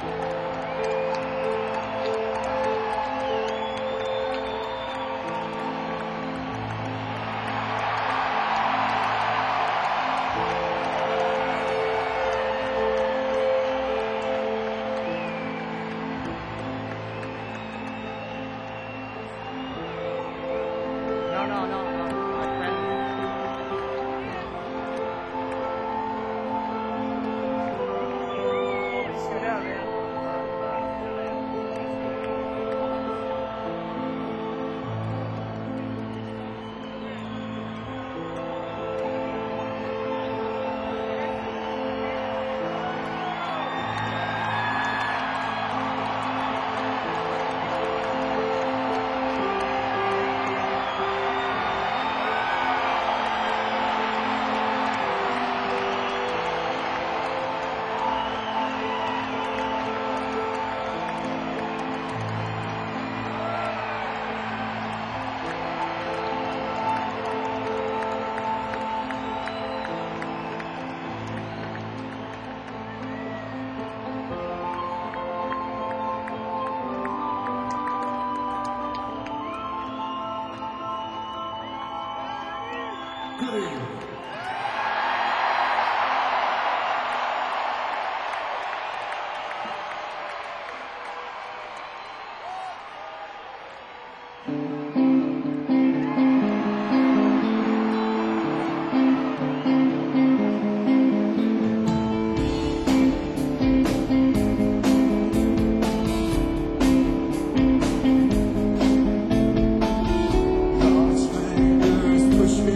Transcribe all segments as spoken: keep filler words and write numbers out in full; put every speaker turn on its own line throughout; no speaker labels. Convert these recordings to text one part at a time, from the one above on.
No, no, no, no. My friend. Sit down, man.
Good evening. God's fingers push me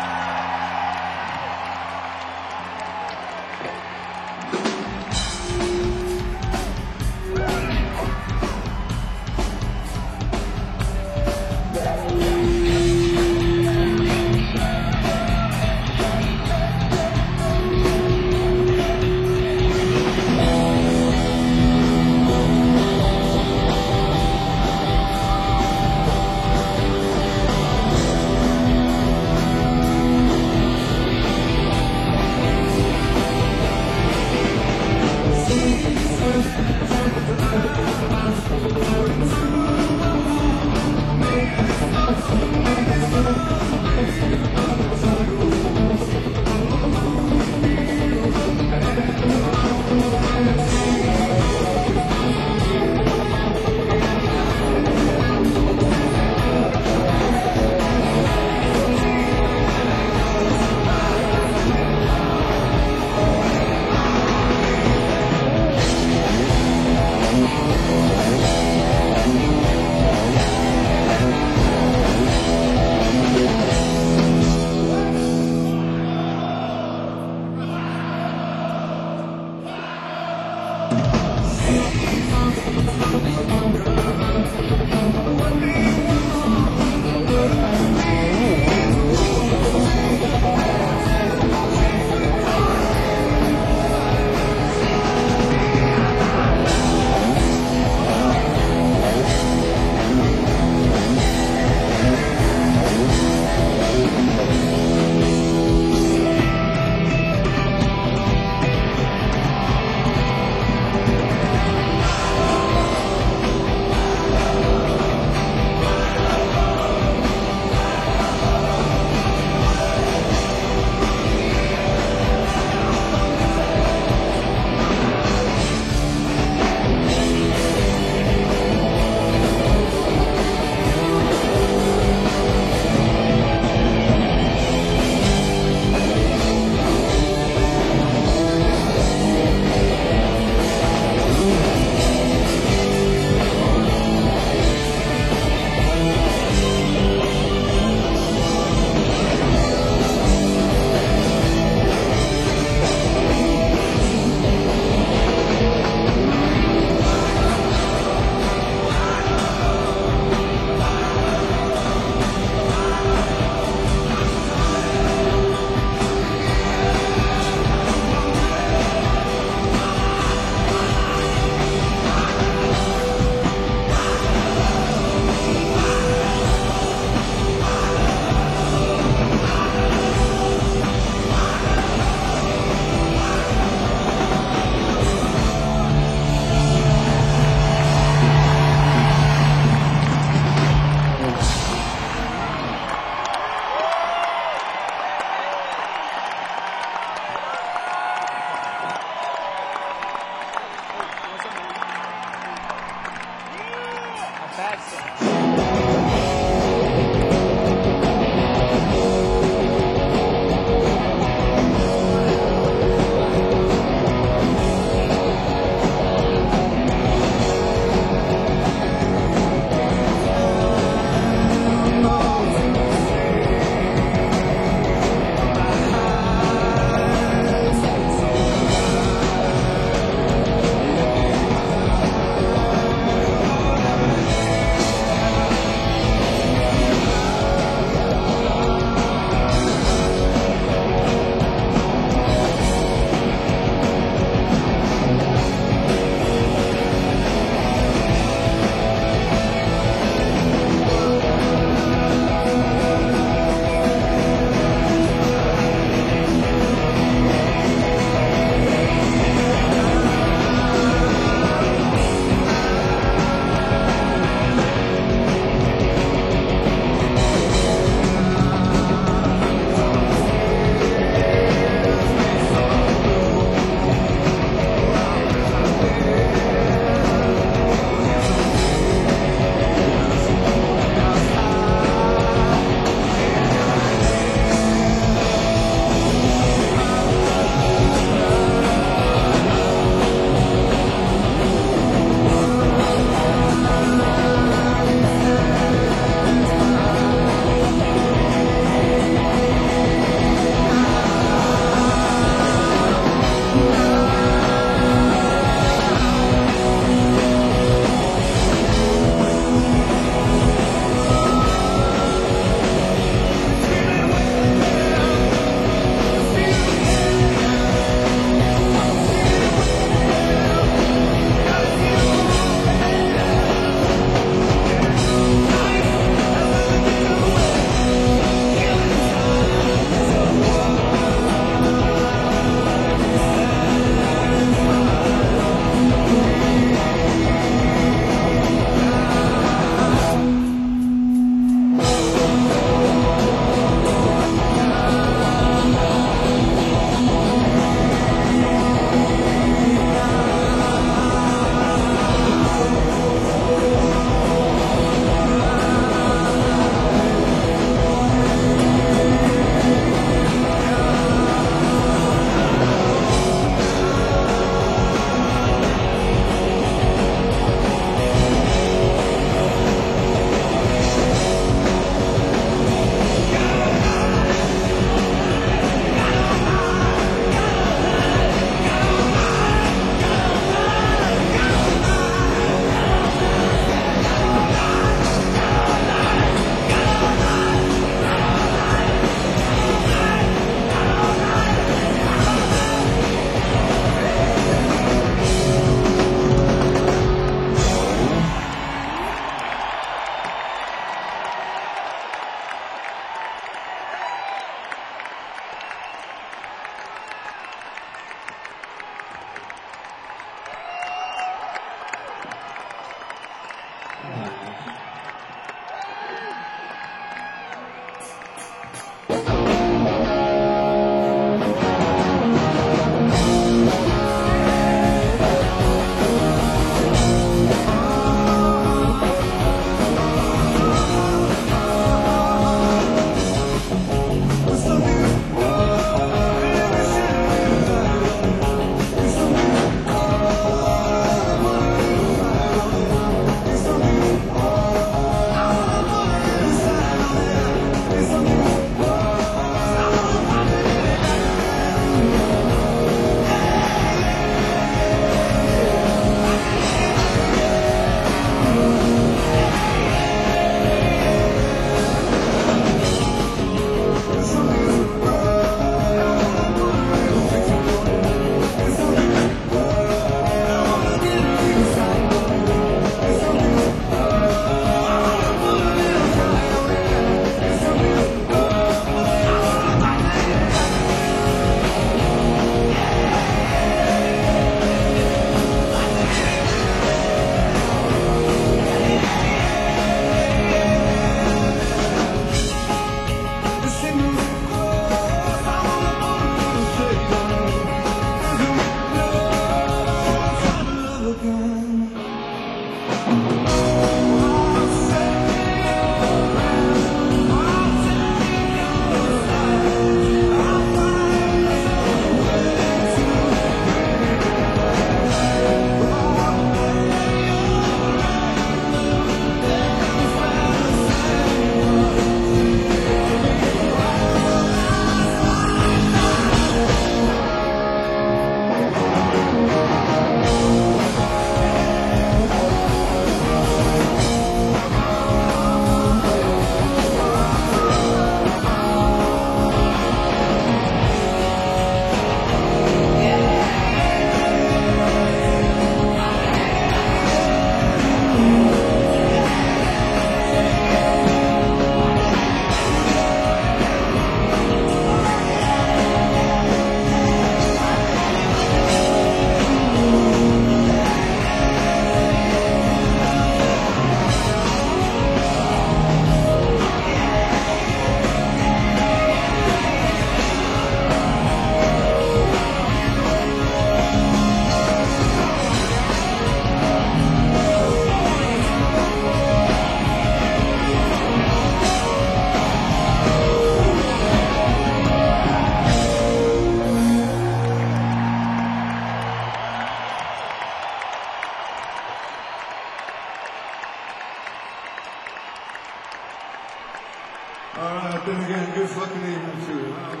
evening to you. Huh?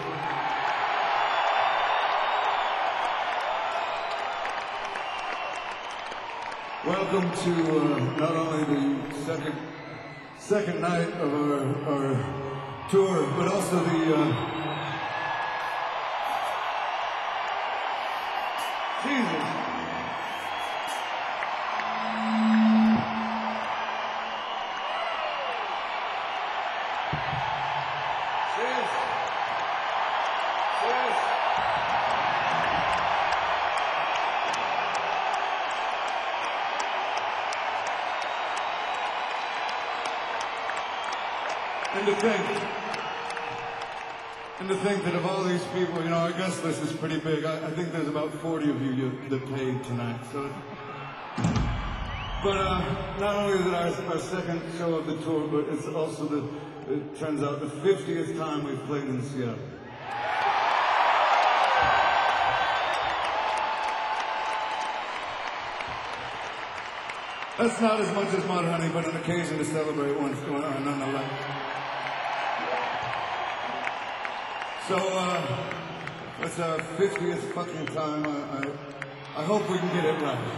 Welcome to uh, not only the second second night of our, our tour, but also the uh, Jesus. Cheers. Cheers. And to think, and to think that of all these people, you know, our guest list is pretty big. I, I think there's about forty of you, you that paid tonight. So, but uh, not only is it our, our second show of the tour, but it's also the, it turns out, the fiftieth time we've played in Seattle. That's not as much as Mudhoney, but an occasion to celebrate what's going on nonetheless. So, uh, it's our fiftieth fucking time. I, I, I hope we can get it right.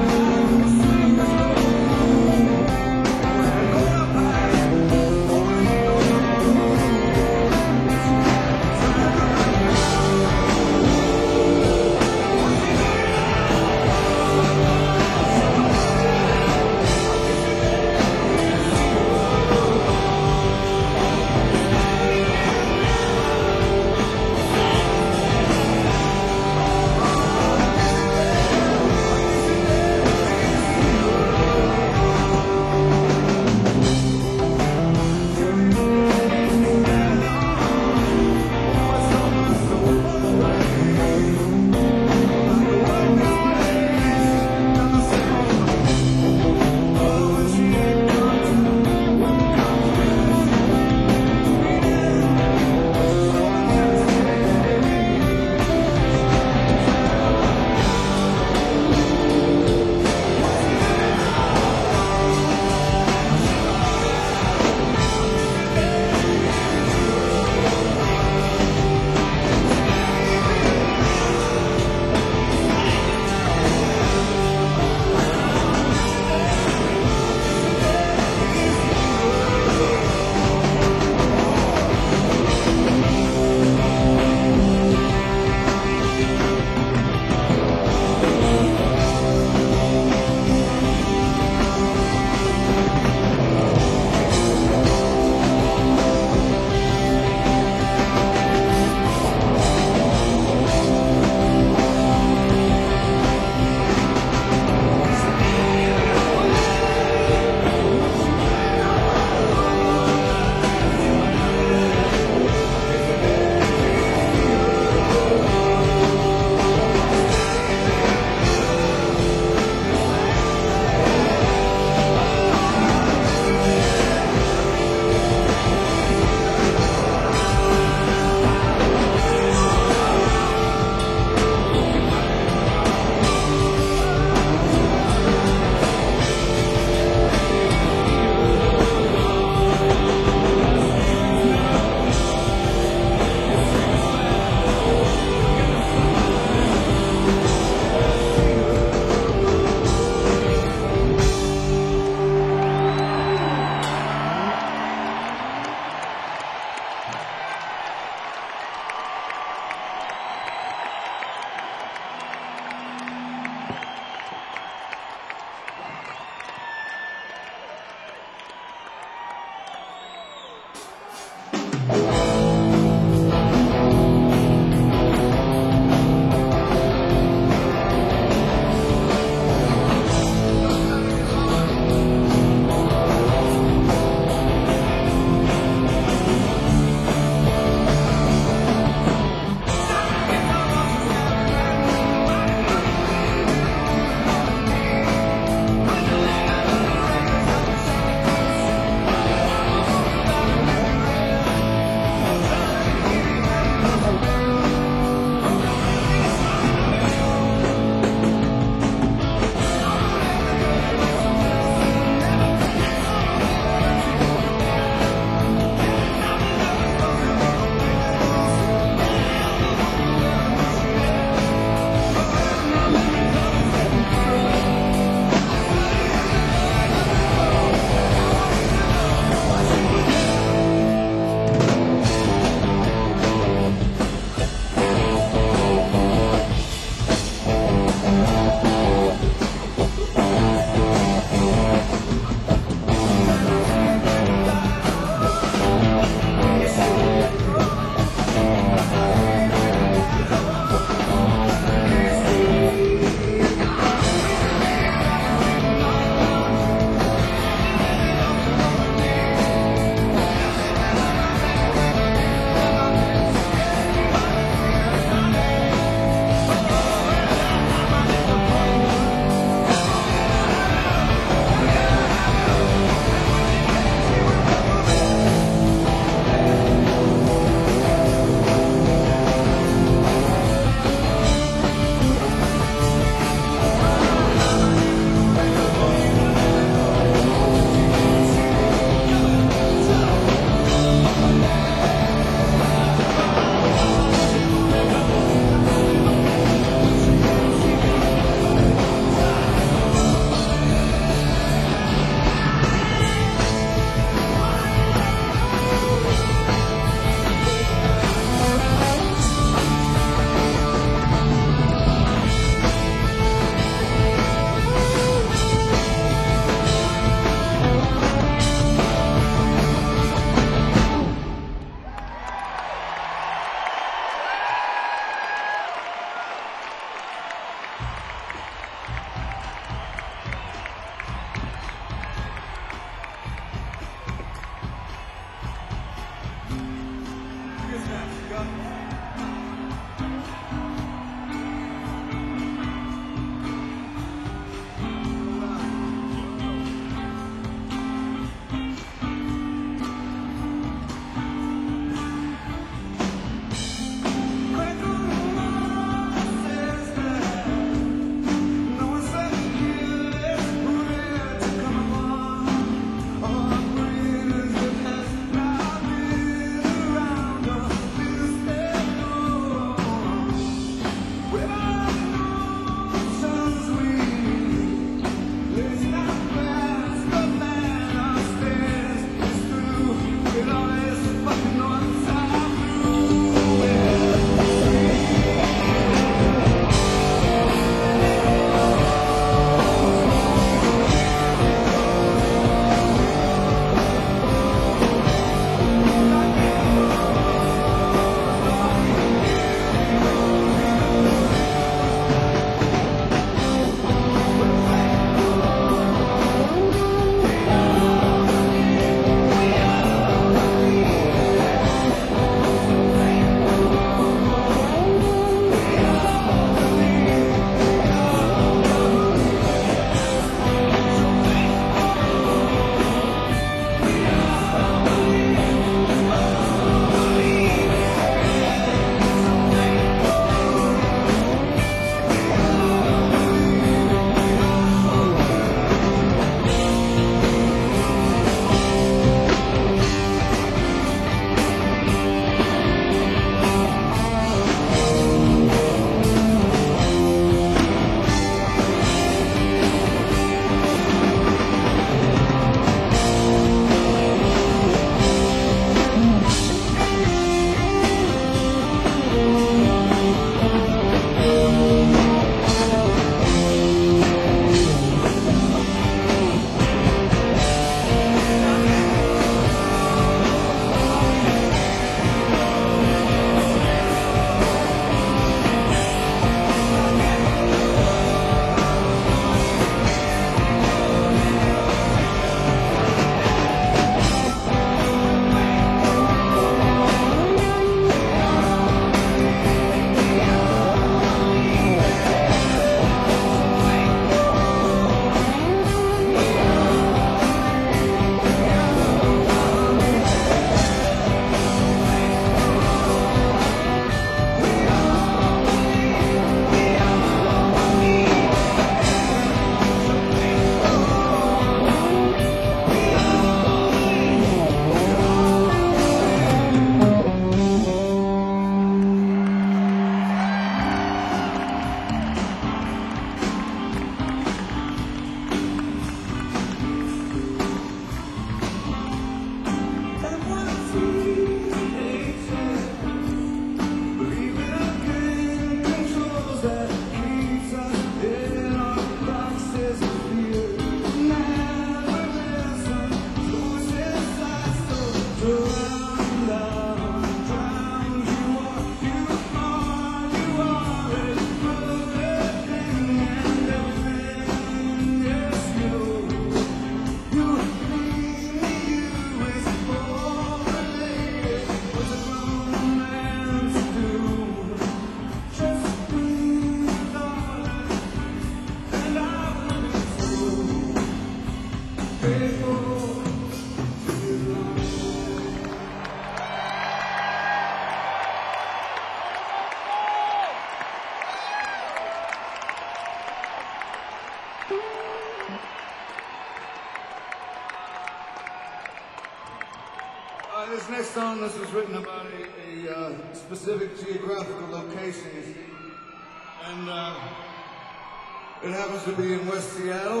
Uh, this next song, this was written about a, a uh, specific geographical location, you see. And uh, it happens to be in West Seattle.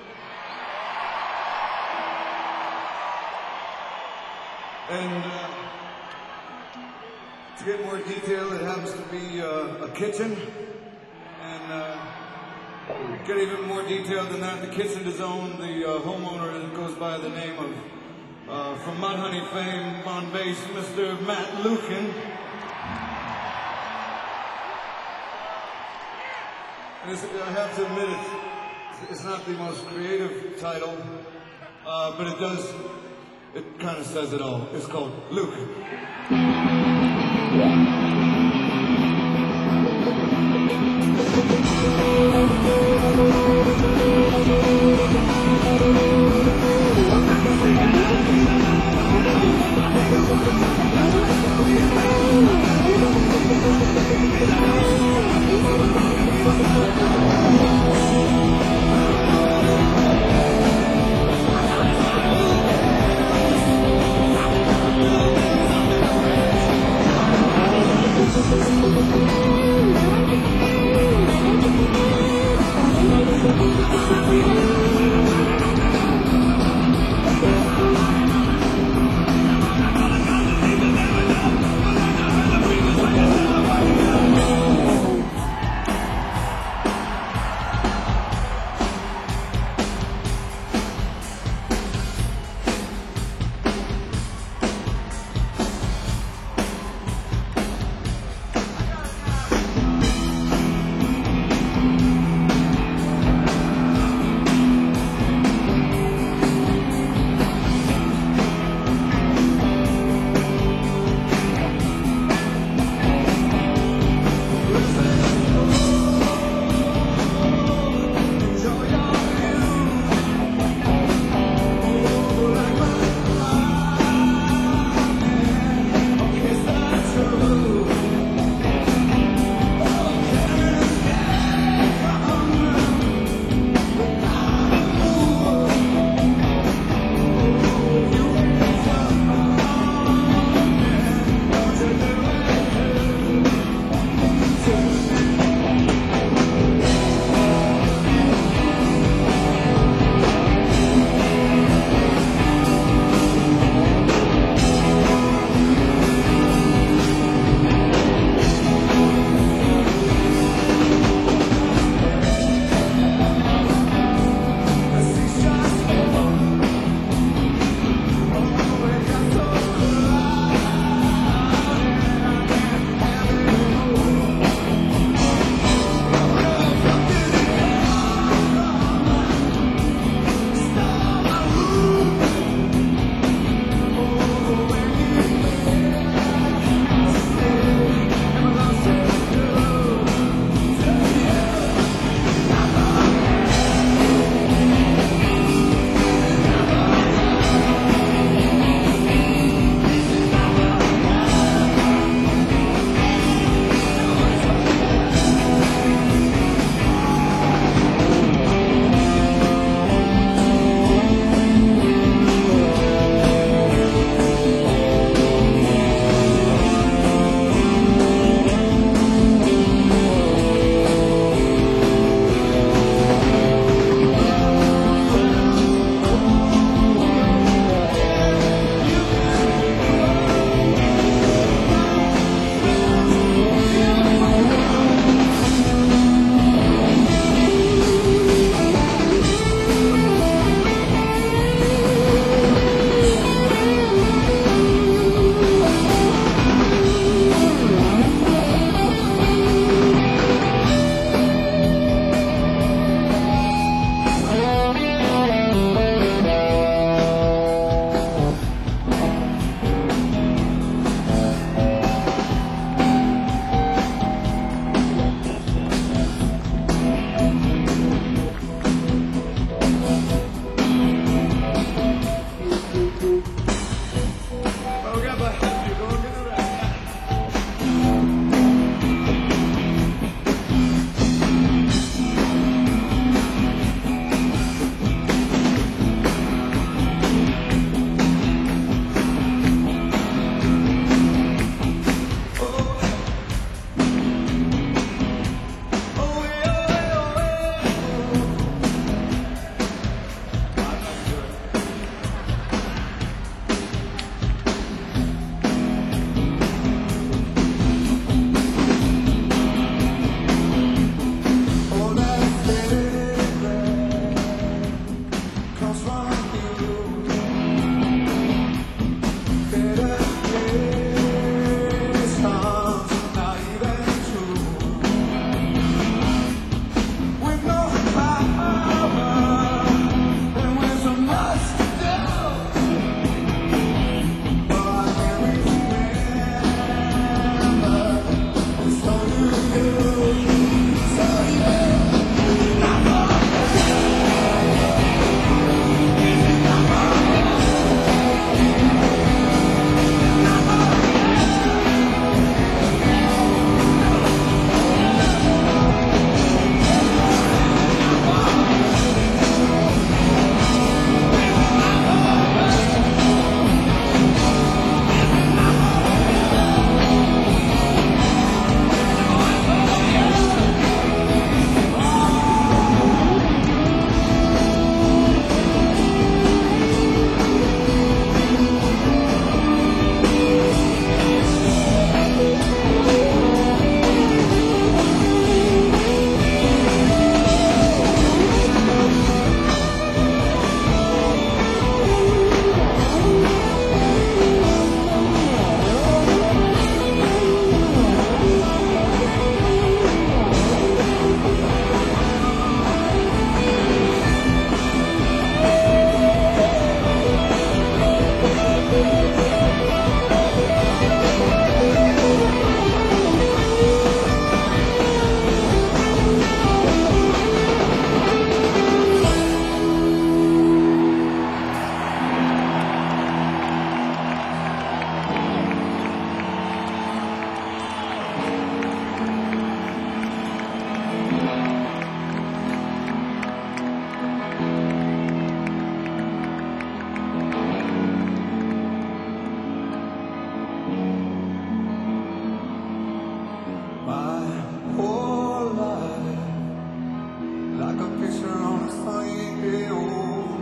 And uh, to get more detail, it happens to be uh, a kitchen. And uh, get even more detailed than that, the kitchen is owned. The uh, homeowner goes by the name of, uh, from Mudhoney fame on bass, Mister Matt Lukin. And it's, I have to admit, it's, it's not the most creative title, uh, but it does, it kind of says it all. It's called Lukin.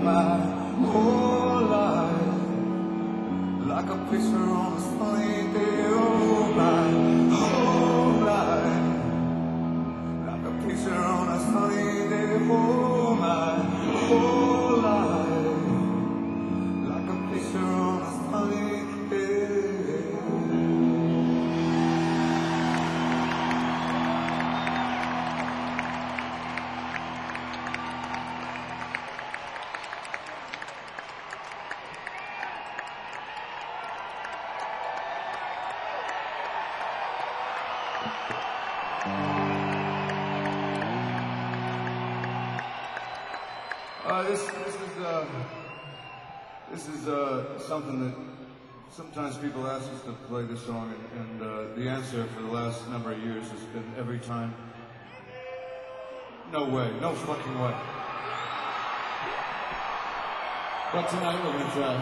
my whole life, like a picture on a sunny day. Oh, my whole life, like a picture on a sunny day. Oh, my whole life, like a picture on a sunny day. Uh, this this is uh, this is uh, something that sometimes people ask us to play this song, and, and uh, the answer for the last number of years has been every time, no way, no fucking way. But tonight we're gonna try.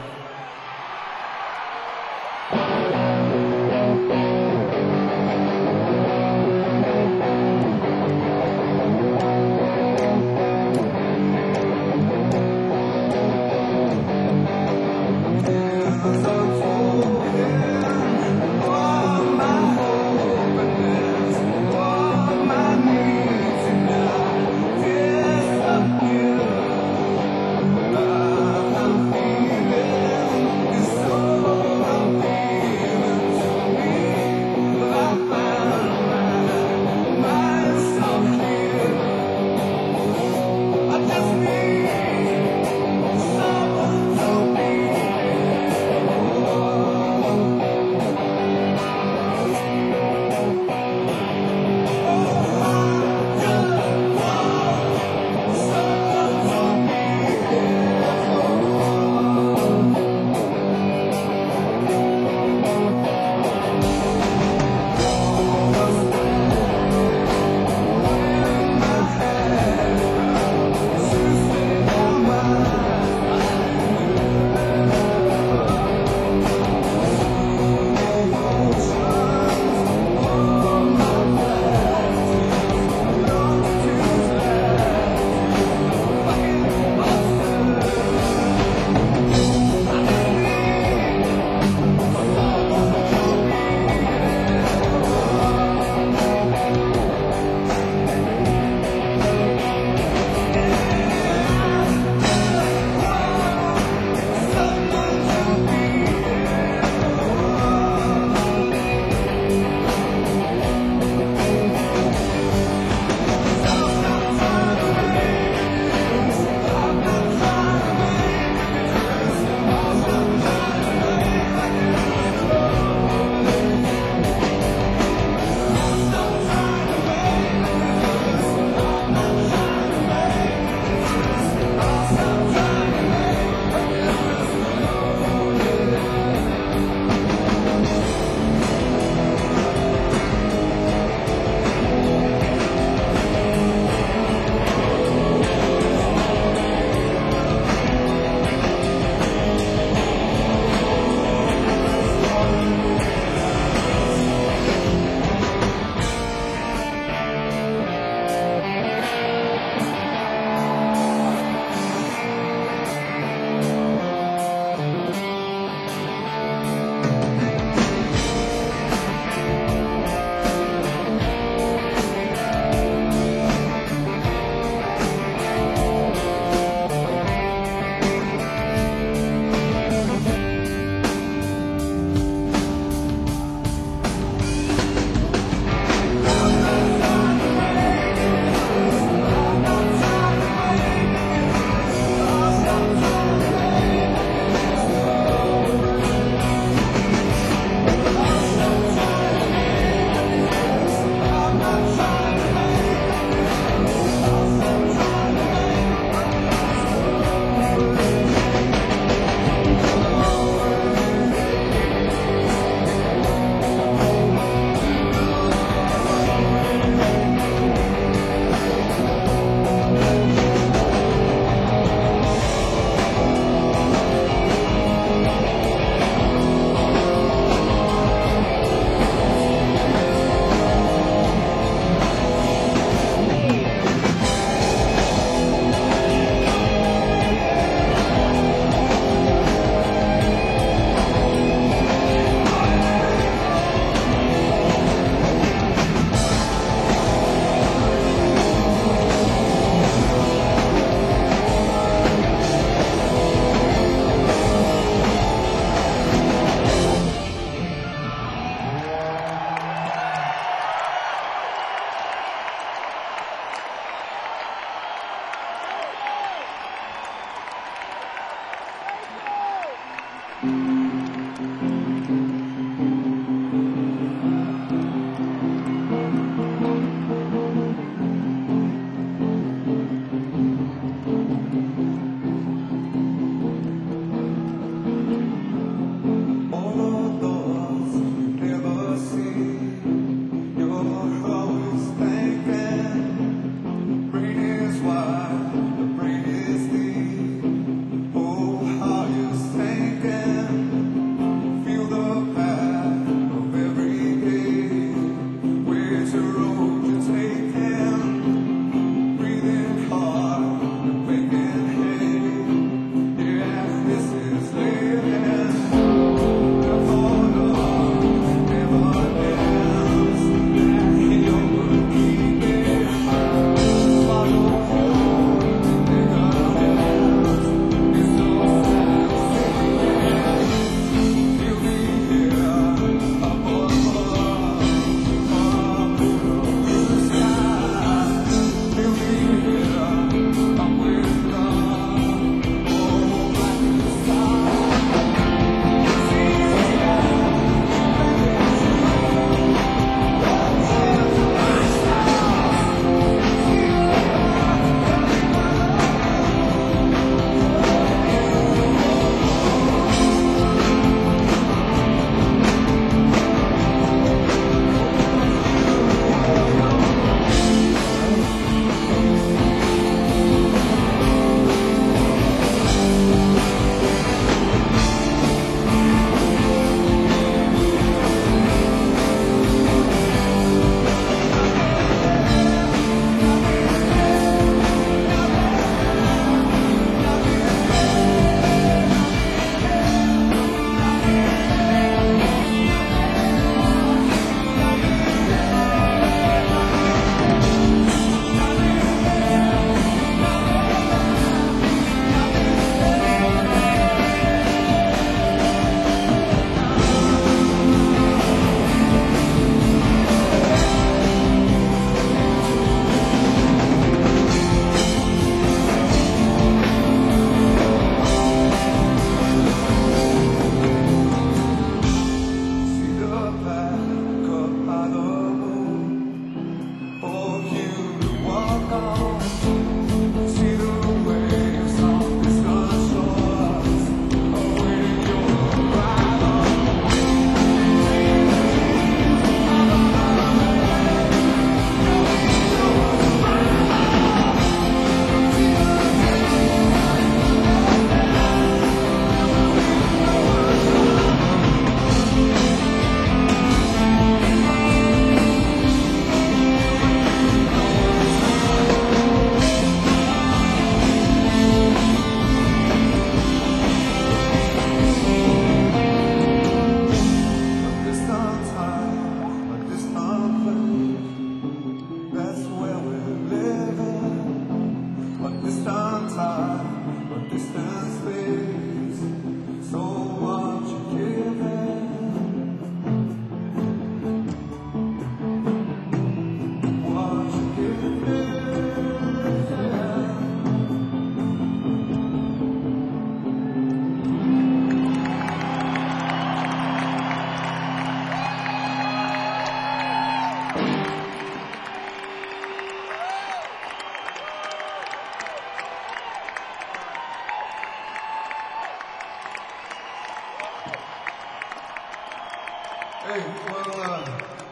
Hey, well, uh,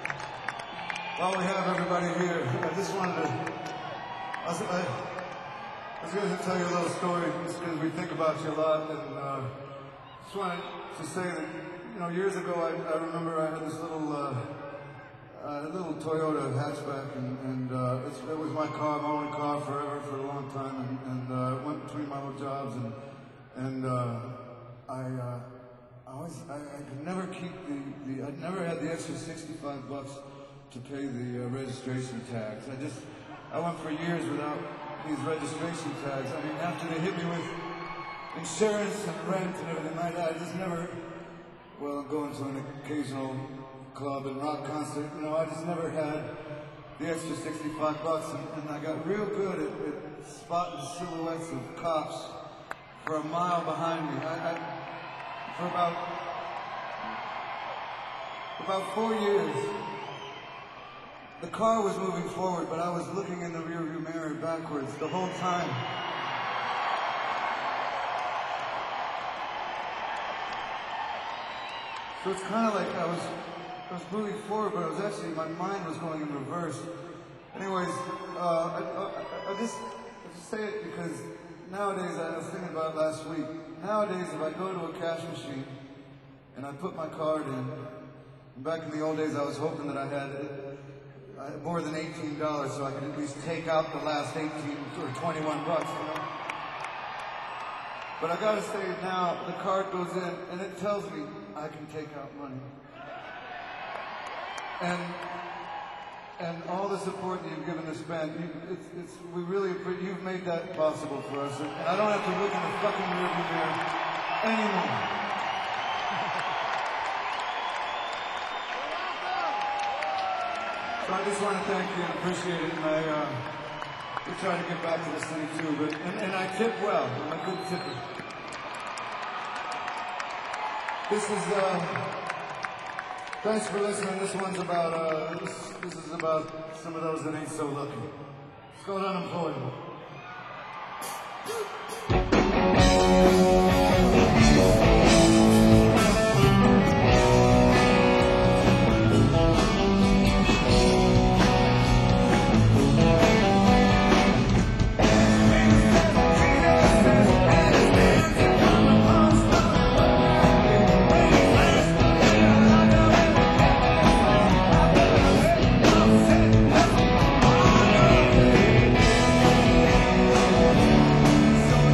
while we have everybody here, I just wanted to, I was, I, I was going to tell you a little story because we think about you a lot, and uh, just wanted to say that, you know, years ago I, I remember I had this little, uh, uh, little Toyota hatchback, and, and uh, it's, it was my car, my only car forever for a long time, and, and uh, went between my little jobs, and, and uh, I, uh, I always, I, I could never keep the, the, I'd never had the extra sixty-five bucks to pay the uh, registration tax. I just, I went for years without these registration tags. I mean, after they hit me with insurance and rent and everything like that, I just never, well, going to an occasional club and rock concert, you know, I just never had the extra sixty-five bucks, and, and I got real good at, at spotting silhouettes of cops for a mile behind me. I, I, For about, about four years, the car was moving forward, but I was looking in the rearview mirror backwards the whole time. So it's kind of like I was, I was moving forward, but I was actually, my mind was going in reverse. Anyways, uh, I, I, I just, I just say it because nowadays, I was thinking about it last week. Nowadays, if I go to a cash machine and I put my card in, and back in the old days, I was hoping that I had uh, more than eighteen dollars so I could at least take out the last eighteen or twenty-one bucks, you know? But I gotta say now, the card goes in and it tells me I can take out money. And and all the support that you've given this band, you, it's, it's, we really, you've made that possible for us. And I don't have to look in the fucking rearview mirror anymore. So I just want to thank you and appreciate it. And I, uh, we try to get back to this thing too, but, and, and I tip well. I'm a good tipper. This is, uh, thanks for listening. This one's about, uh, this, this is about some of those that ain't so lucky. Let's go to unemployment. So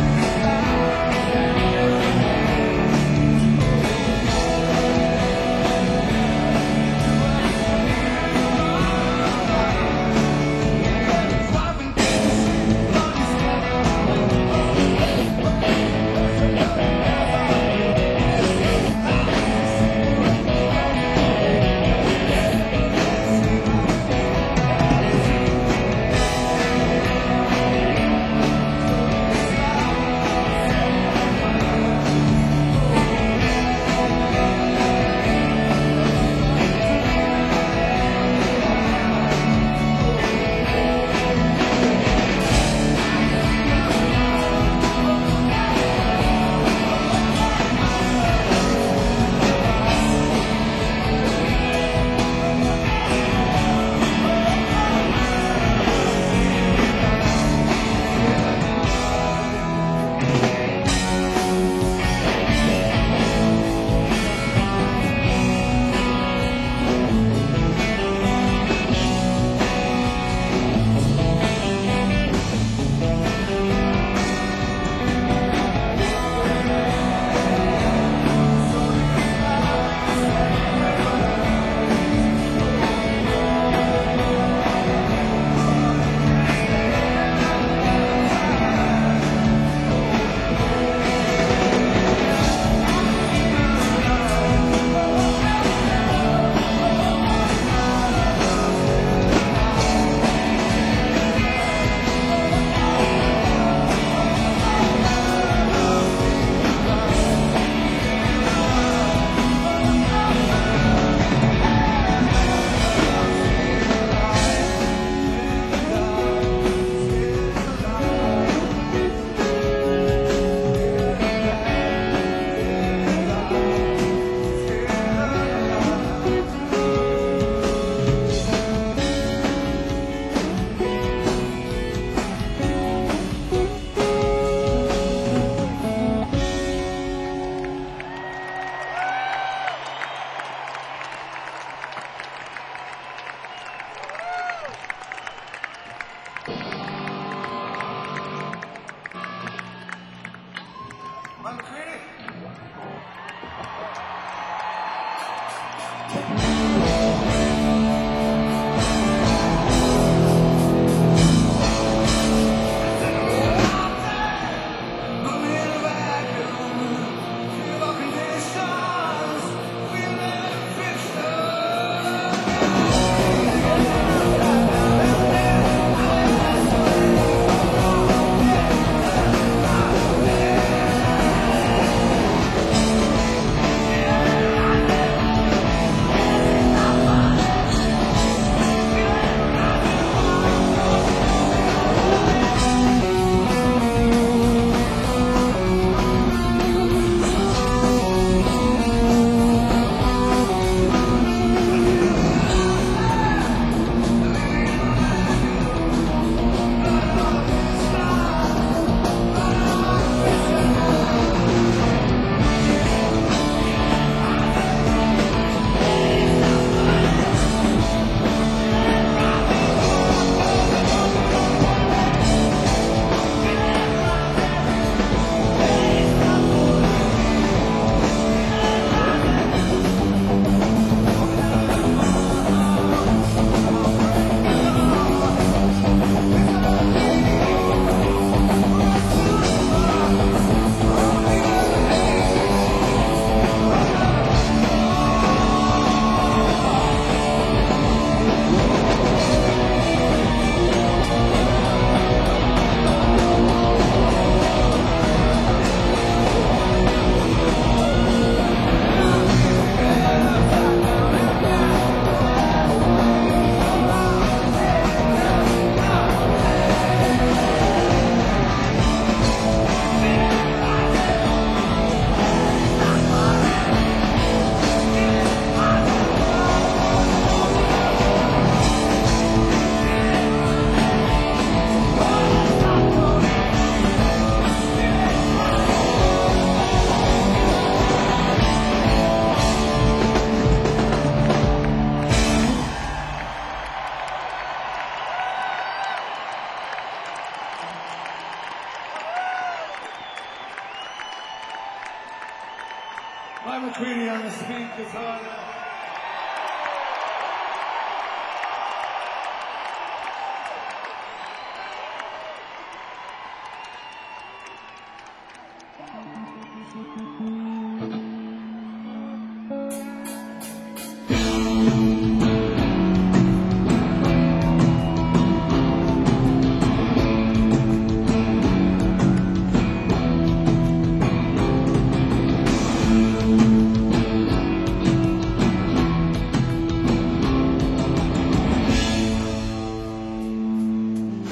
Mike McCready on the speed guitar.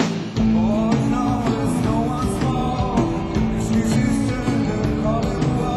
Oh no, there's no one's fault. Excuses turn to call it war.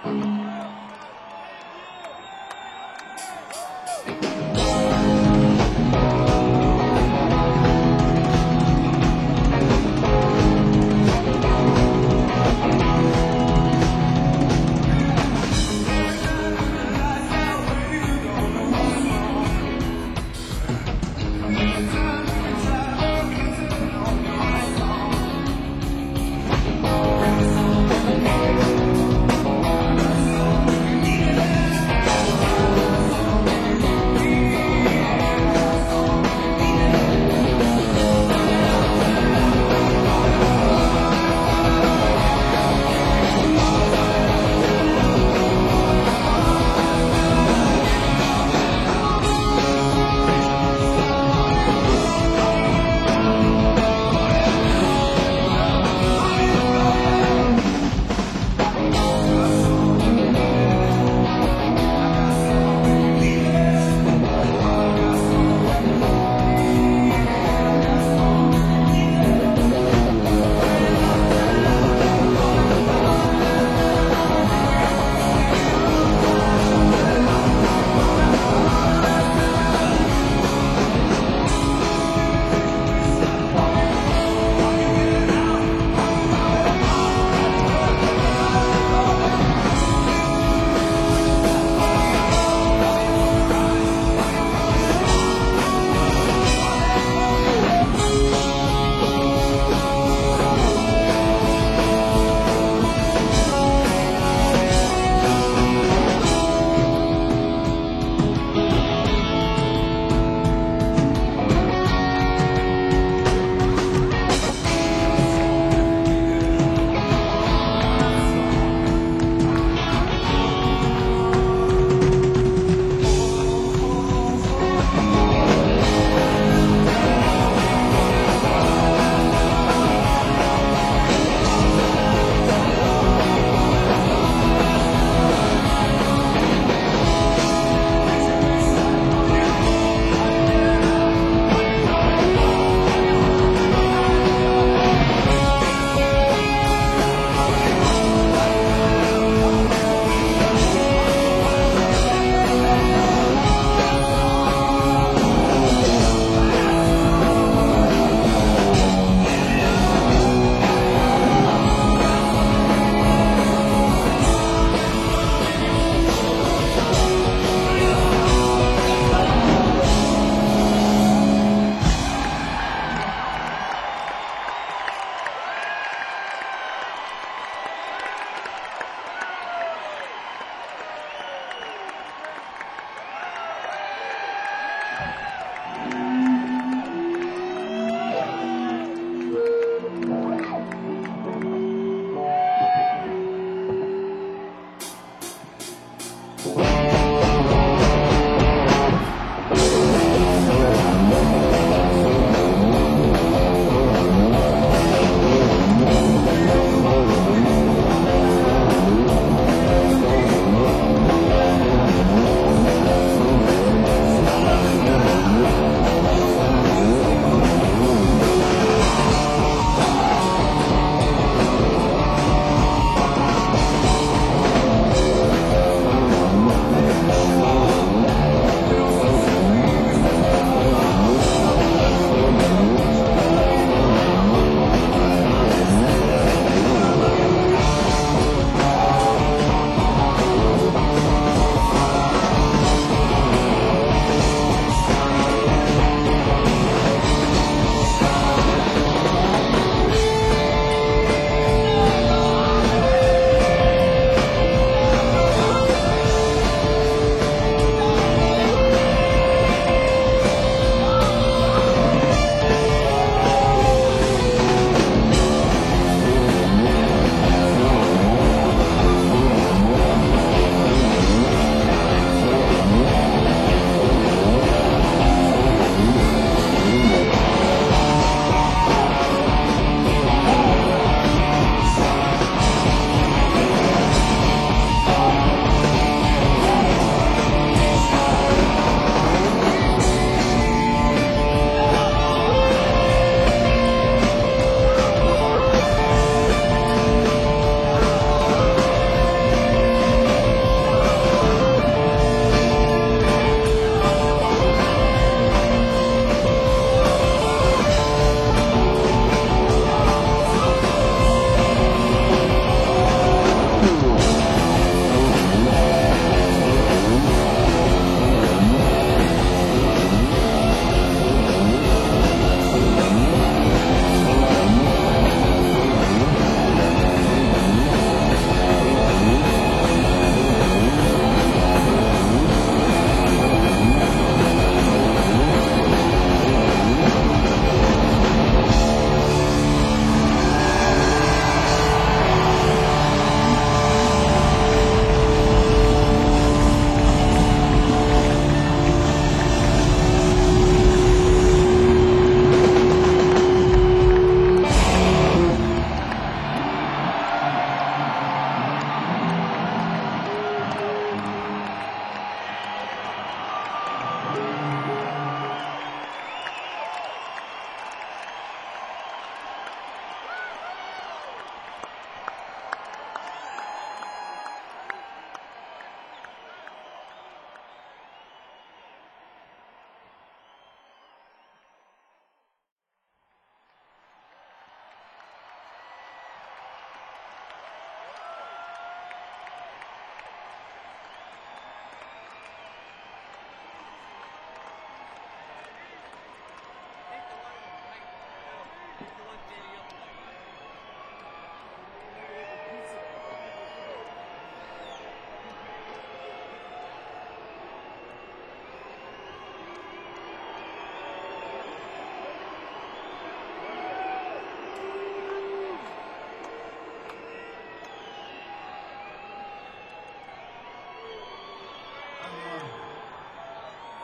Thank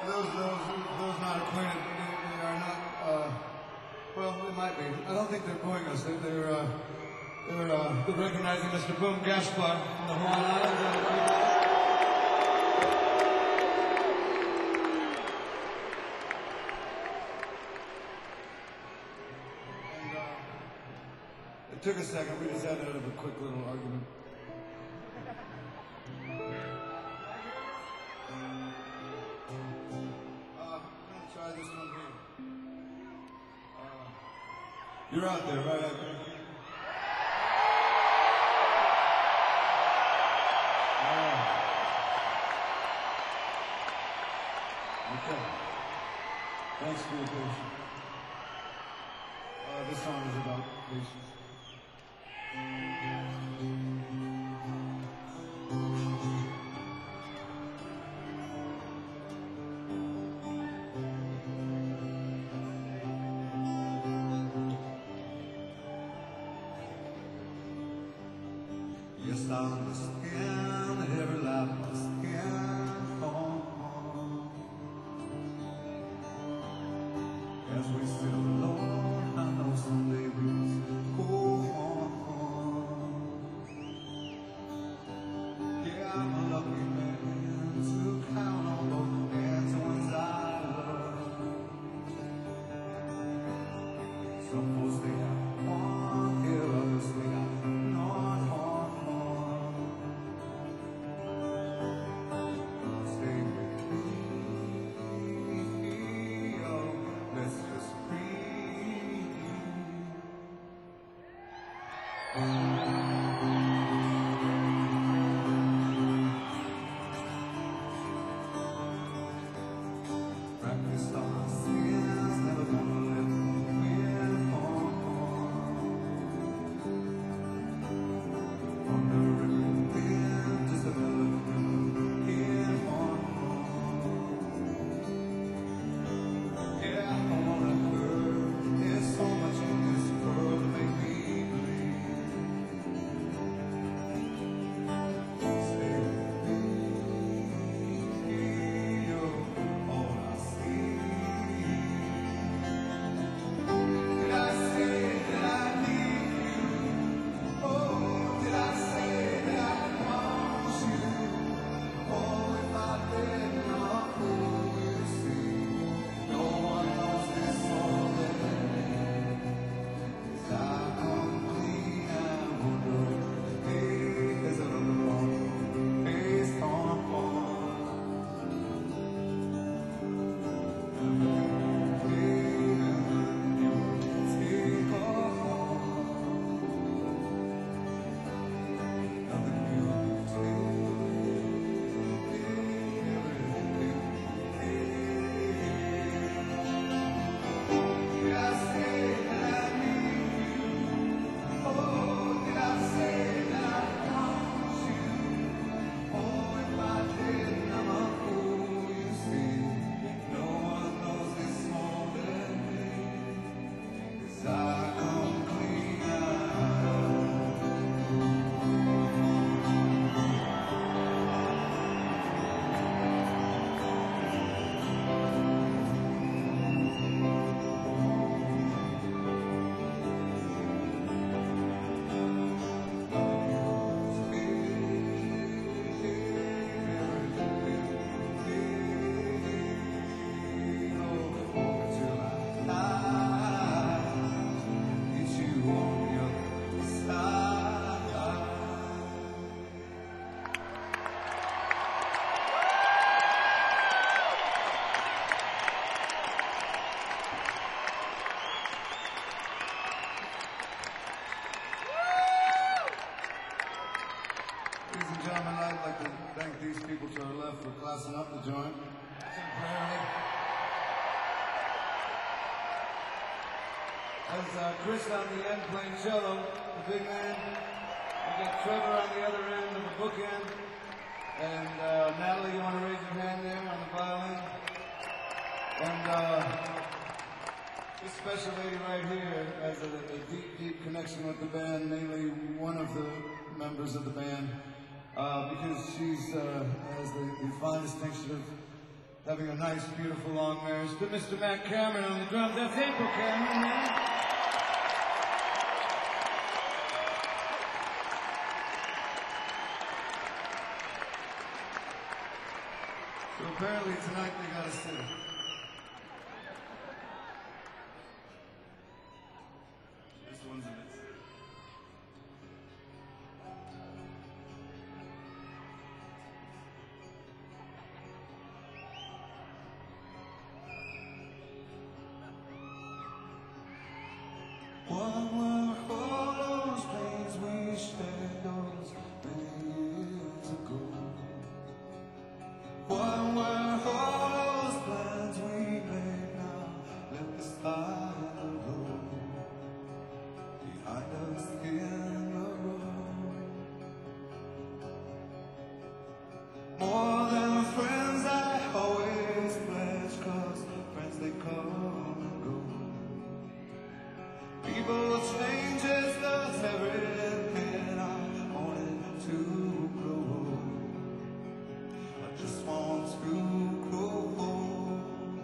Those, those, those not acquainted, they, they are not, uh, well, they might be. I don't think they're booing us. They, they're, uh, they're, uh, they're recognizing Mister Boom Gaspar from the Hawaiian Islands. And, uh, it took a second. We just had to have a quick little argument. This one here. Uh, you're out there, right? Uh, okay. Thanks for your patience. Uh, this song is about patience. Yes, I understand that every life must end on. As we sit alone, I know someday we must go on. Yeah, I'm a lucky man to count on both hands the ones I love. Some folks they got one, yeah, others they got none. Practice on my sins, never gonna let me win on the river wind, just a melody in yeah, I wanna hurt. There's so much in this world to make me believe. Stay with me, you're all I see. Did I say that I need you? Oh, did I say that I want you? Oh, if I did not, who will see? No one knows this more than me. As I come clean and wonder, hey, there's another one based on a fall. Ladies and gentlemen, I'd like to thank these people to our left for classing up the joint. Temporarily. There's uh, Chris on the end playing cello, the big man. We got Trevor on the other end of the bookend. And uh, Natalie, you want to raise your hand there on the violin? And uh, this special lady right here has a, a deep, deep connection with the band, mainly one of the members of the band. Uh, because she's uh, has the, the fine distinction of having a nice, beautiful, long marriage. To Mister Matt Cameron on the drums. That's April Cameron, man. So apparently tonight they gotta sing. This one's a bit sad. What were all those things we shared those many years ago? What were all those plans we made now left beside the road? Behind us in the road. More than friends I always pledge, 'cause friends they come and go. People change, as does everything. I wanted to grow. I just want to grow.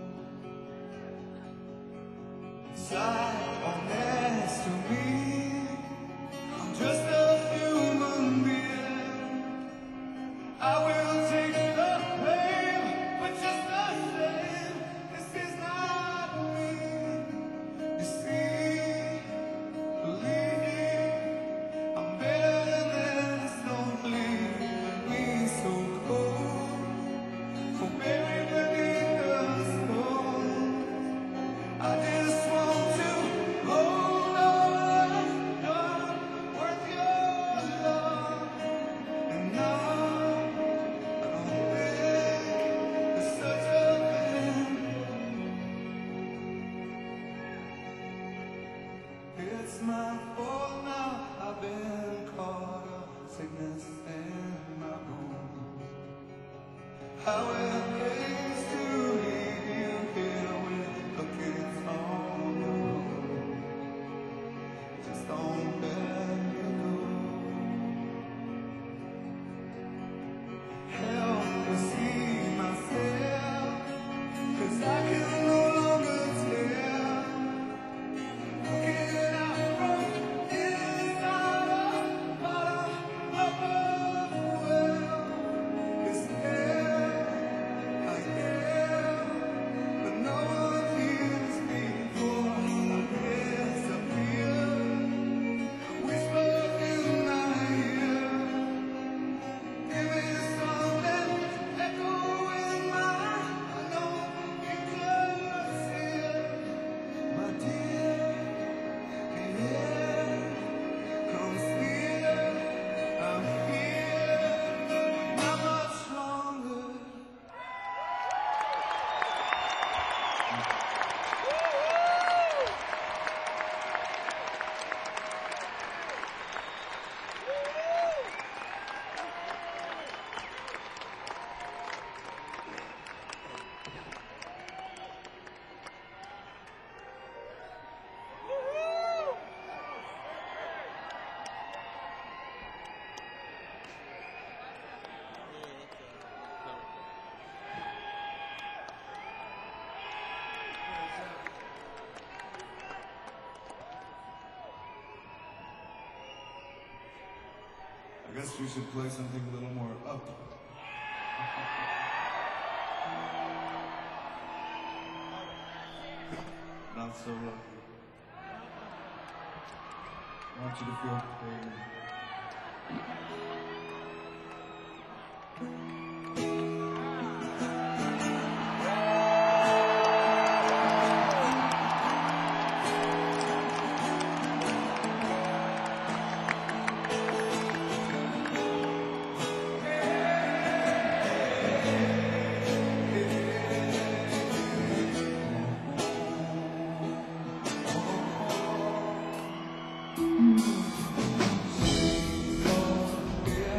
Inside or next to me, I'm just a human being. I will take the blame, but just the same, this is not me. You see, believe me, I'm better than this. Don't leave me so cold. Oh, baby, beneath the stone, I just want to hold on, on, worth your love. And now I don't think there's such a thing. It's my fault now. I've been caught up, sickness in my bones. How it pays to leave you here with the kids on the road. Just don't let me go. Help me see myself, 'cause I can no longer tell. Get out from inside the bottom of the well. It's there, I am, but no one hears me for I disappear. Whisper in my ear, give me something, echo in my, I know you just see it, my dear. Yeah, come here, I'm here, not much longer. I guess we should play something a little more up. Not so lucky. I want you to feel pain. Yeah.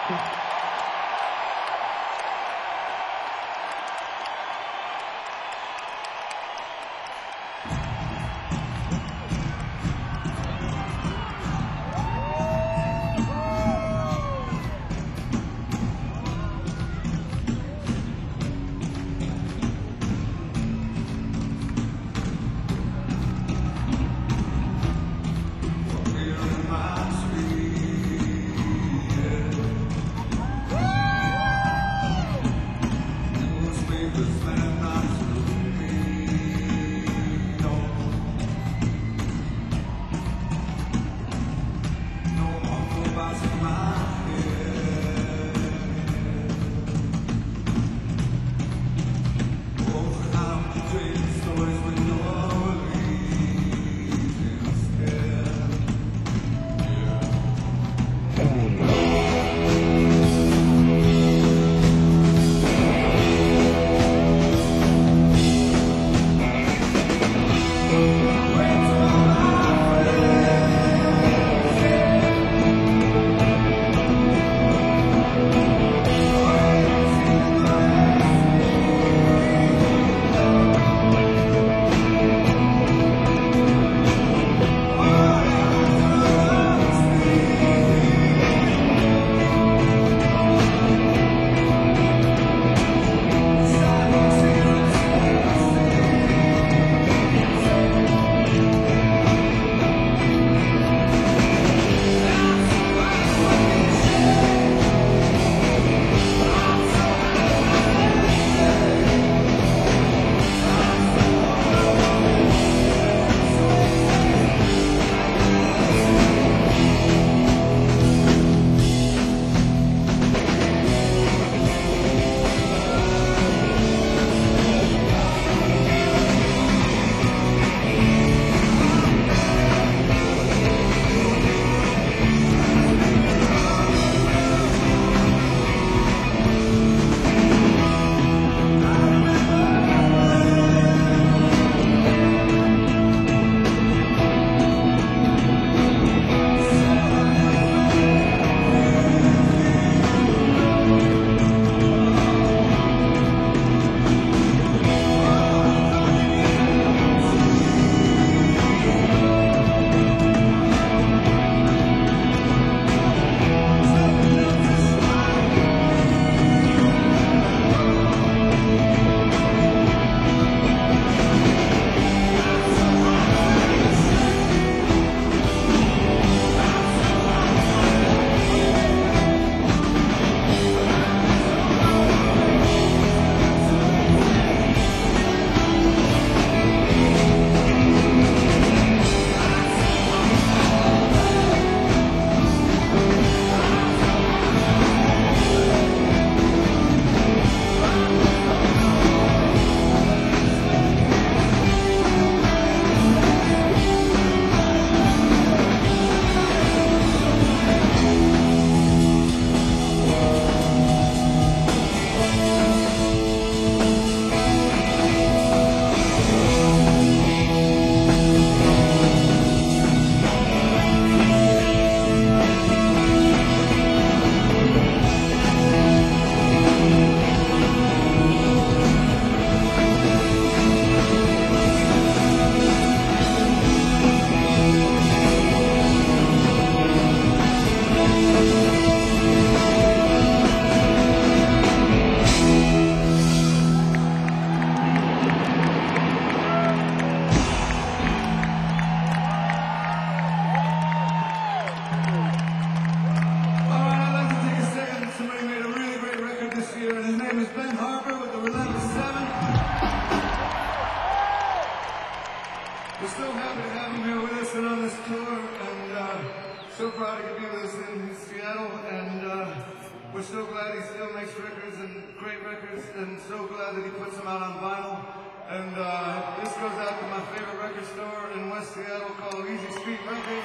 so proud to be with us in Seattle, and uh, we're so glad he still makes records and great records, and so glad that he puts them out on vinyl. And uh, this goes out to my favorite record store in West Seattle called Easy Street Records.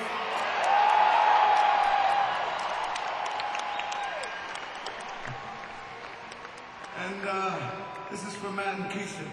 And uh, this is for Matt and Keisha.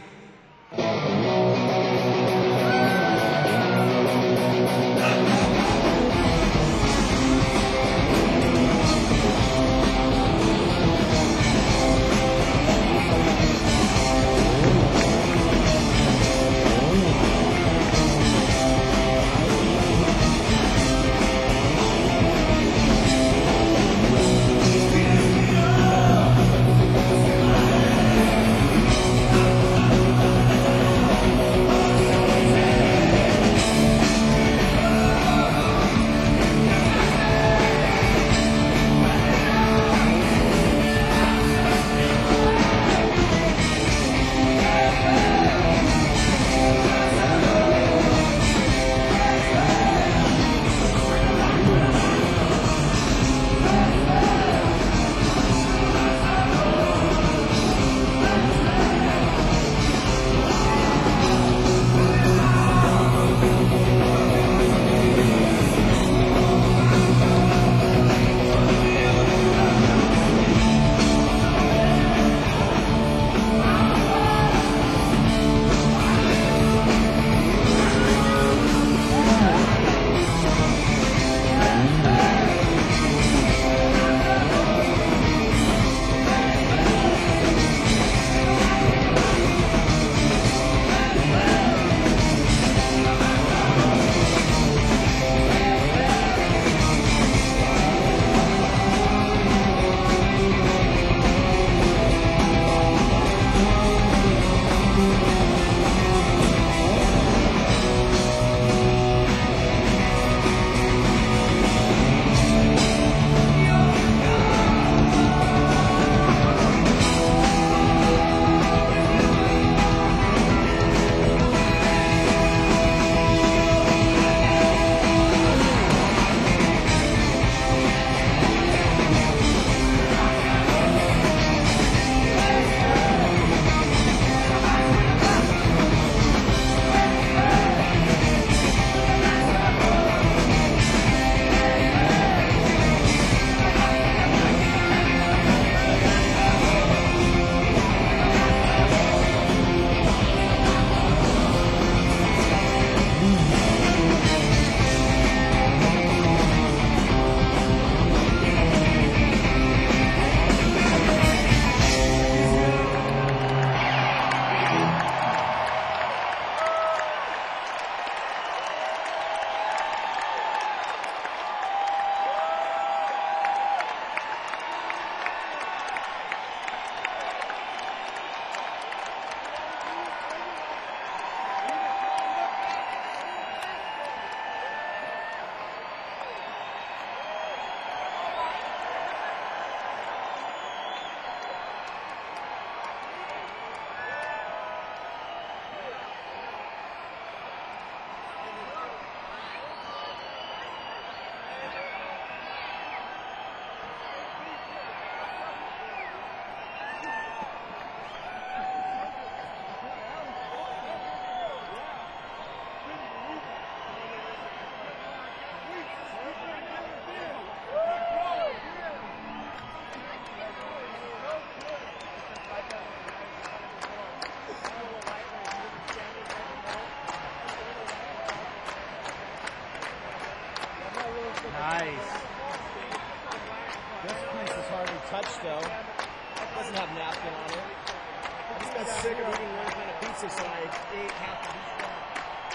touch though. It doesn't have napkin on it. I just got sick of eating one kind of pizza, so I ate half of each one.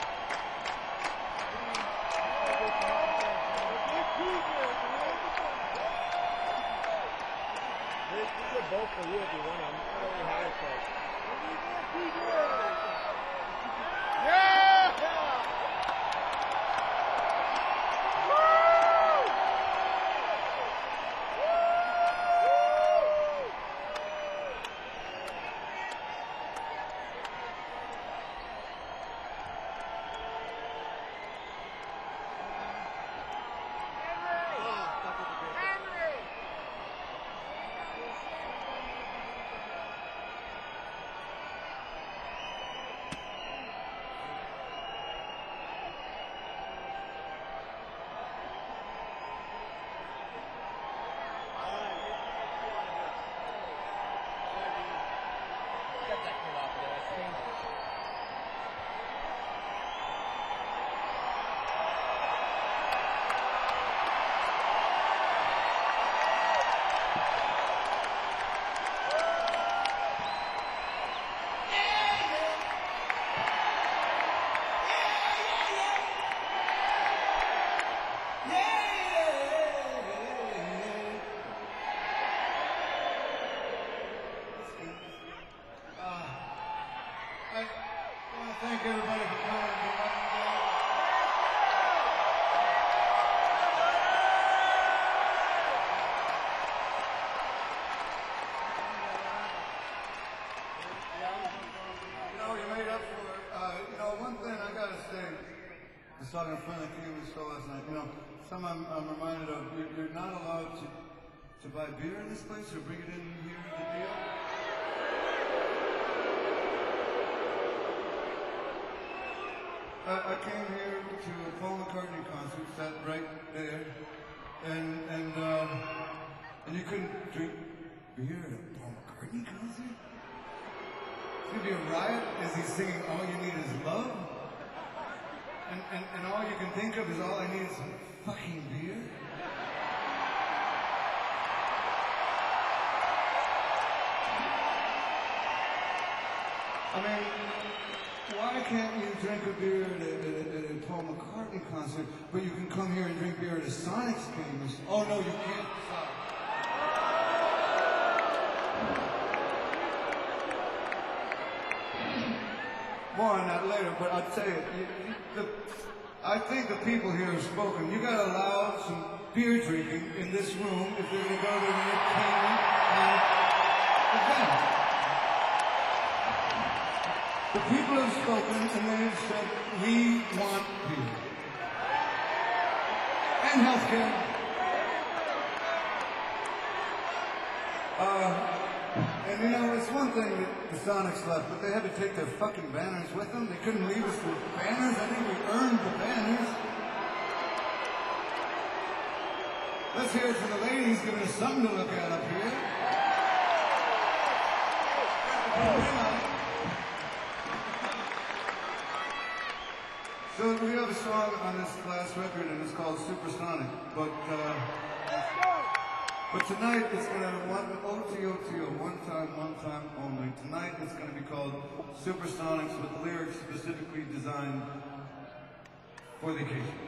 These are both for you if you want them. I already had it first.
Thank everybody for coming. You know, you made up for it. Uh, you know, one thing I gotta say, I was talking to a friend that came to the store last night. You know, some I'm, I'm reminded of, you're, you're not allowed to, to buy beer in this place or bring it in here to the deal. I came here to a Paul McCartney concert, sat right there, and and um, and you couldn't drink beer at a Paul McCartney concert? It's gonna be a riot as he's singing "All You Need Is Love," and and and all you can think of is all I need is some fucking beer. I mean, why can't you drink a beer at a, at a, at a Paul McCartney concert, but you can come here and drink beer at a Sonics game? Oh no, you can't. Sorry. More on that later, but I'll tell you, you, you the, I think the people here have spoken. You gotta allow some beer drinking in this room if they're gonna go to an entertainment uh, event. The people have spoken and they have said, we want beer. And healthcare. Uh, and you know, it's one thing that the Sonics left, but they had to take their fucking banners with them. They couldn't leave us with banners. I think we earned the banners. Let's hear it for the ladies giving us something to look at up here. So we have a song on this last record, and it's called Supersonic. But uh, but tonight it's gonna one O T O T O, one time, one time only. Tonight it's gonna be called Supersonics with lyrics specifically designed for the occasion.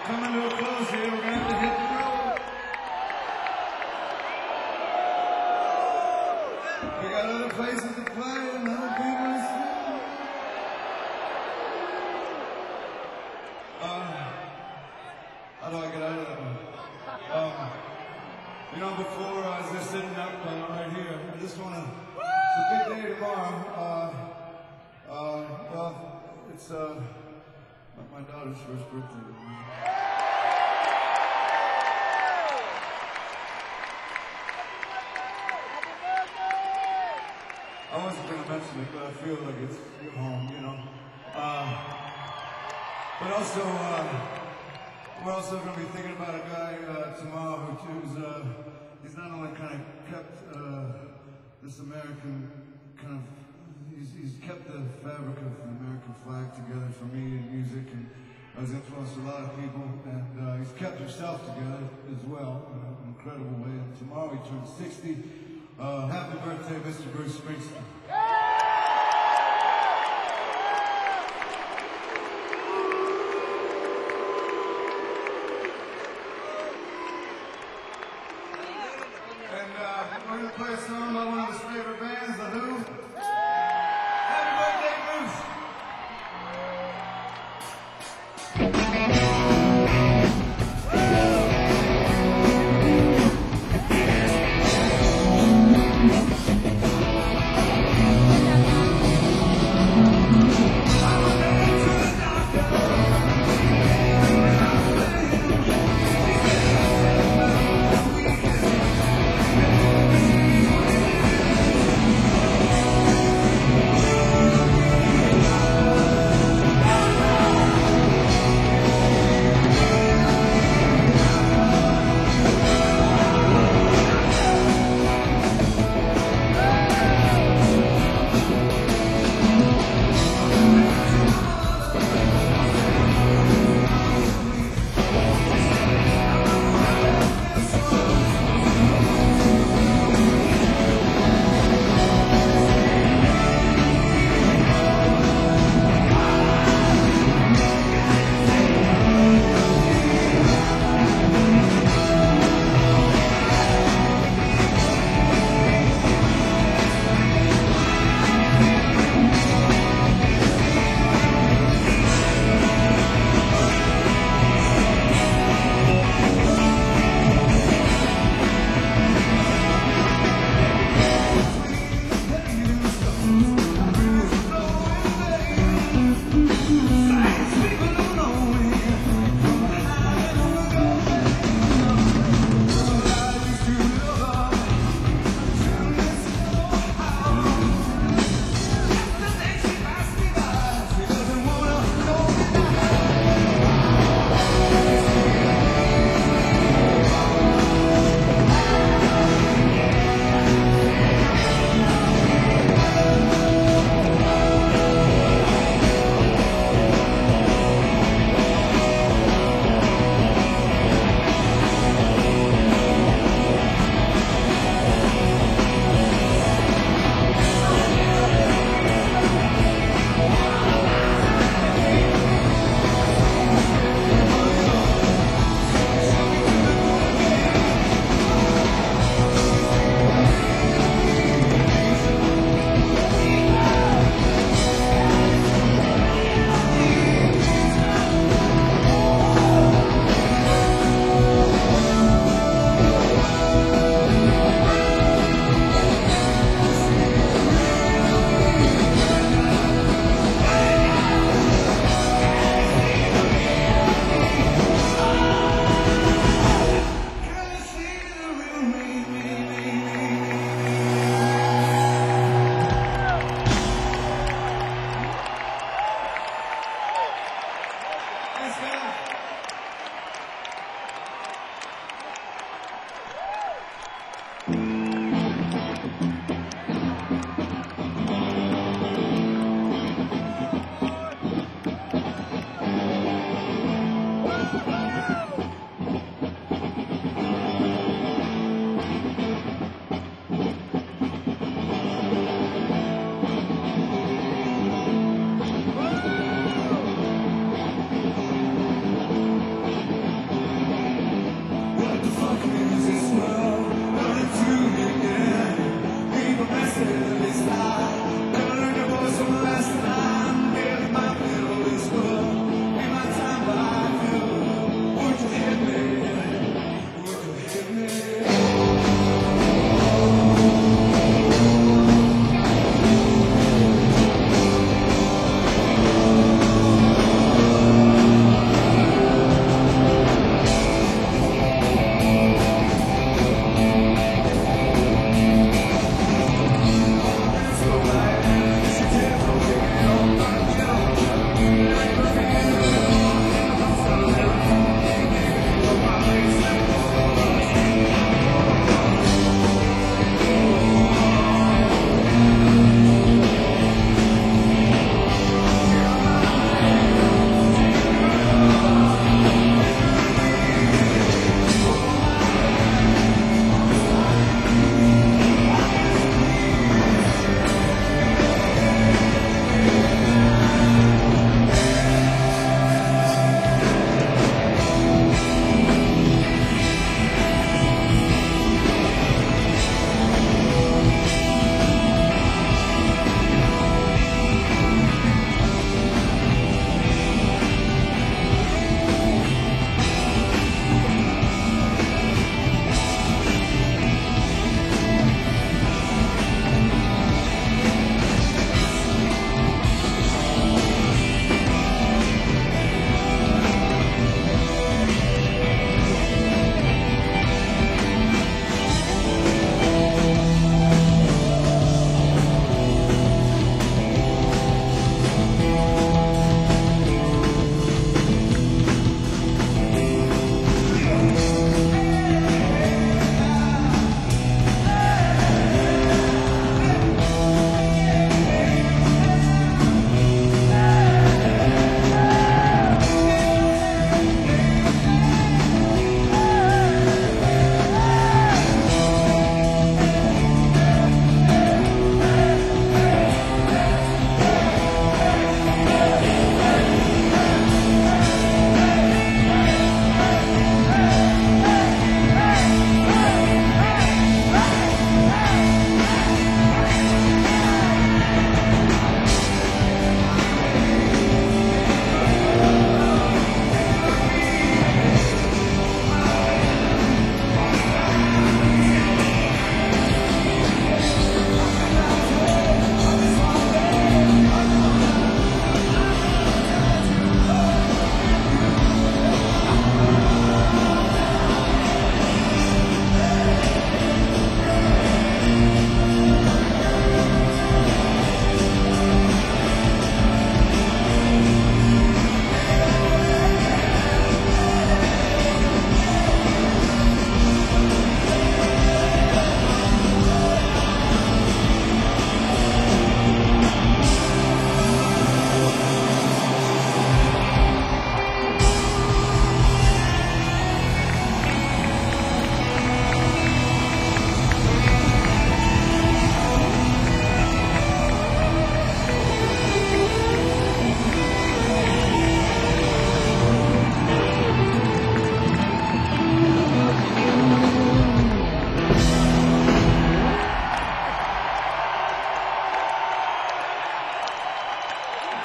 coming to a close here. We're going to have to hit the road. We got other places to play and other people to see. Uh, how do I get out of that one? Um, you know, before I was just sitting up uh, right here. I just want to. It's a big day tomorrow. Uh, uh, well, it's uh, my daughter's first birthday. I wasn't going to mention it, but I feel like it's home, you know. Uh, but also, uh, we're also going to be thinking about a guy uh, tomorrow who's, uh, he's not only kind of kept uh, this American kind of, he's, he's kept the fabric of the American flag together for me in music, and has influenced a lot of people, and uh, he's kept himself together as well in an incredible way. And tomorrow he turns sixty. Uh, happy birthday, Mister Bruce Springsteen. And uh, we're going to play a song by one of his favorite bands, The Who. Happy birthday, Bruce!
Thank you.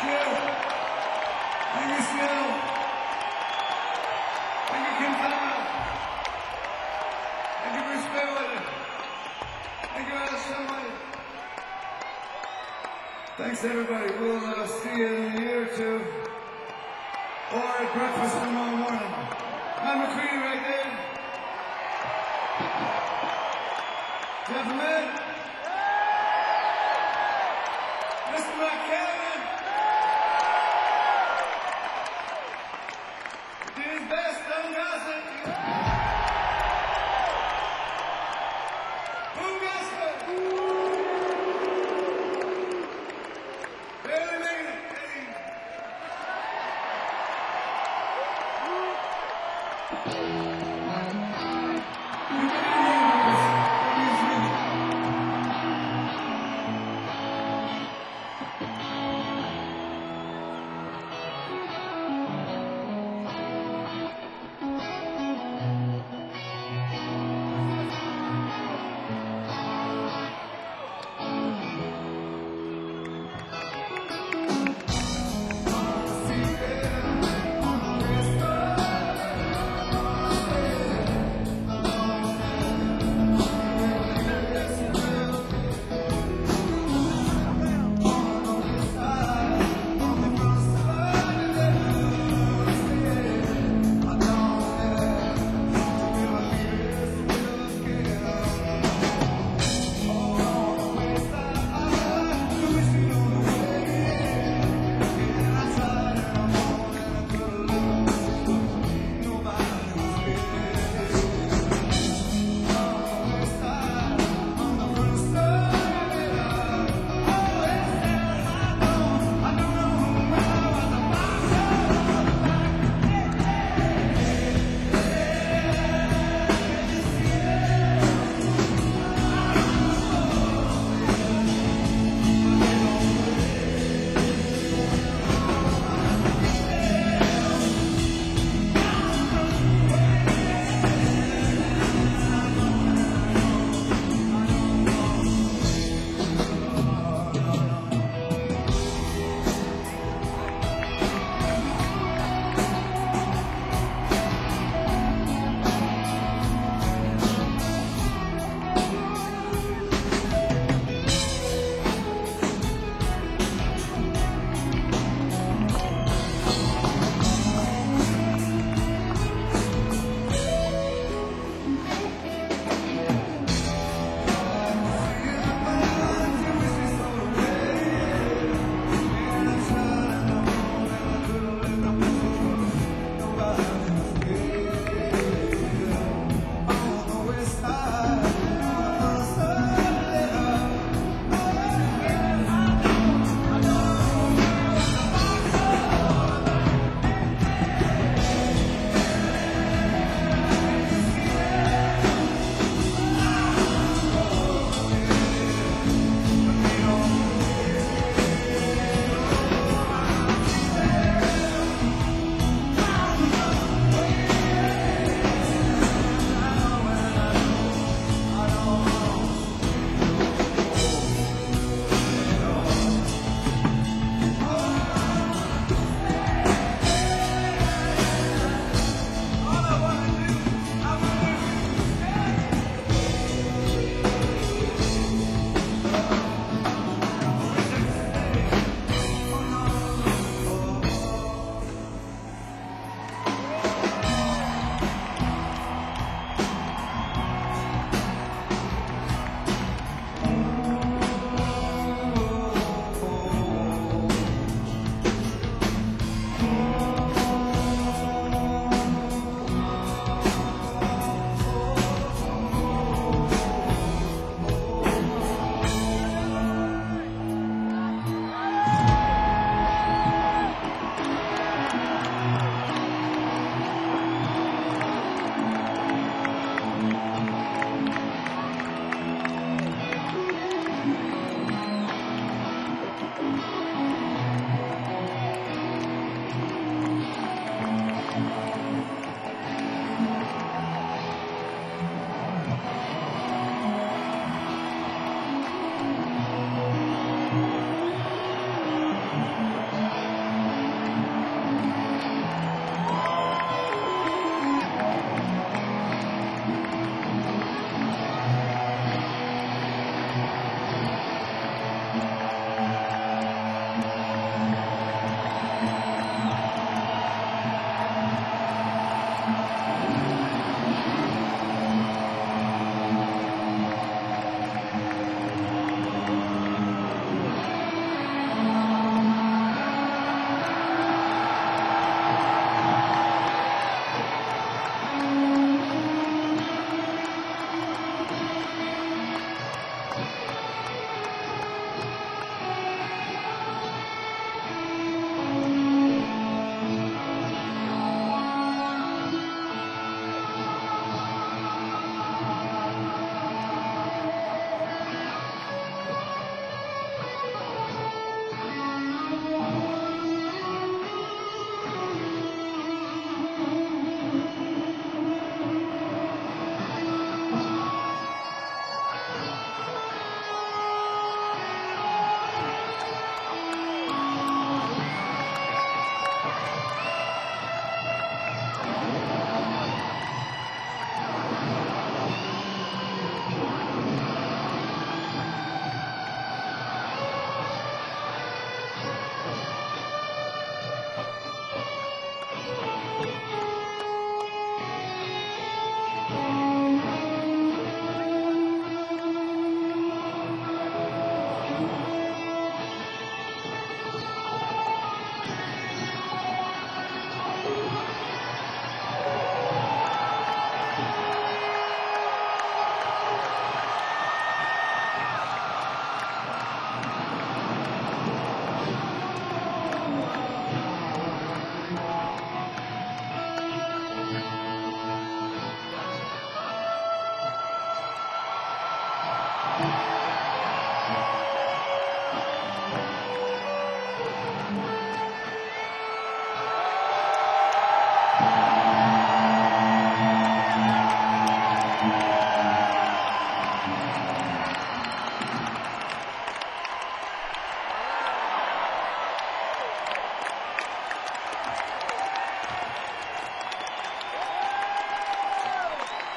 you. Thank you, Snow. Thank you, Quintana. Thank you, Bruce Fairweather. Thank you, Alice Shelby. Thanks, everybody. We'll uh, see you in a year or two. Or at breakfast tomorrow morning. Matt McCready right there. Gentlemen. Mister McCavan. He did his best, don't gossip. Boom gossip. Barely made it.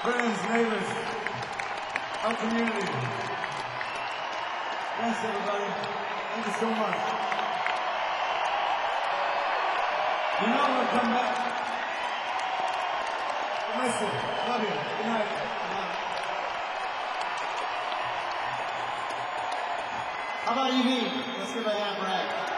friends, neighbors, our community. Thanks, everybody. Thank you so much. You know I'm gonna come back. I miss you. Love you. Good night. Good night.
How about you, V? Let's give a hand, Brad.